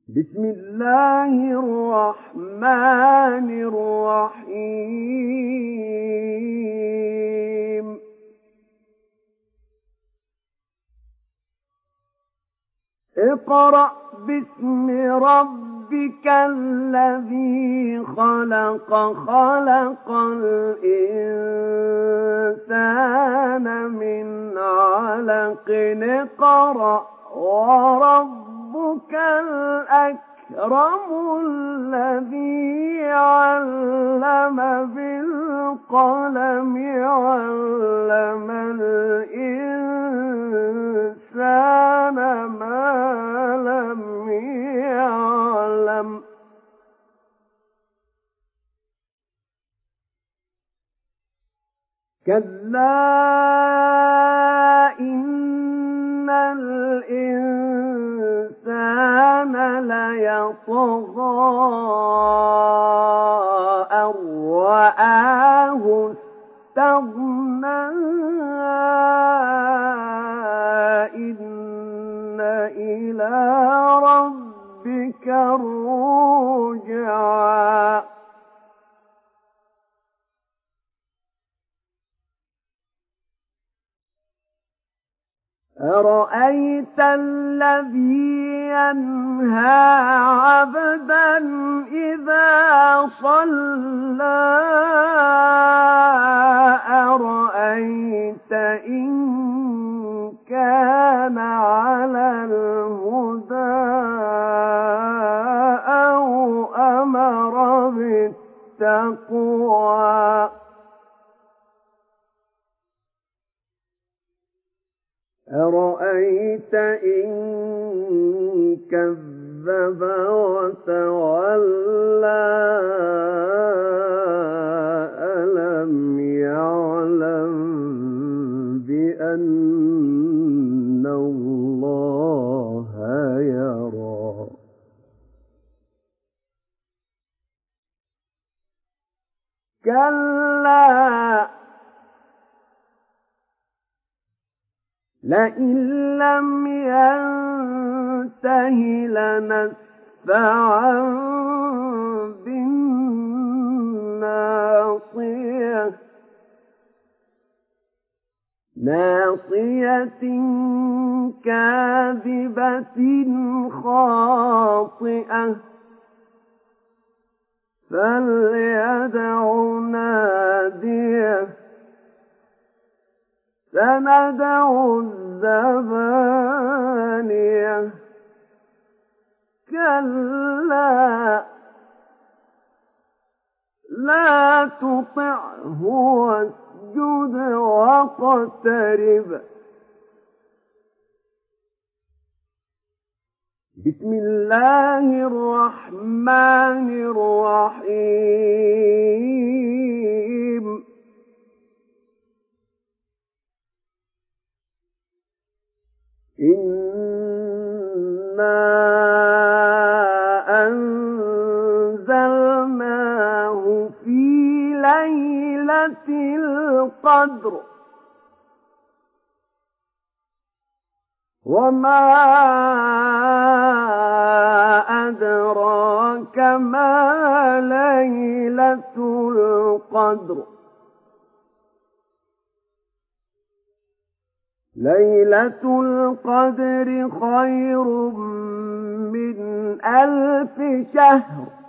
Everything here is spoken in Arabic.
بسم الله الرحمن الرحيم اقرأ باسم ربك الذي خلق خلق الإنسان من علق اقرأ وربك الأكرم الذي علم بالقلم علم الإنسان ما لم يعلم كلا إن الإنسان ليطغى أن رآه استغنى إن إلى ربك الرجعى أرأيت الذي ينهى عبدا إذا صلى أرأيت إن كان على الهدى أو أمر بالتقوى أرأيت إن كذب وتولى ألم يعلم بأن الله يرى كلا لئن لم ينته لنسفعا بالناصية ناصية كاذبة خاطئة فليدع ناديه سندع الزبانية كلا لا تطعه واسجد واقترب بسم الله الرحمن الرحيم إنا أنزلناه في ليلة القدر وما أدراك ما ليلة القدر ليلة القدر خير من 1000 شهر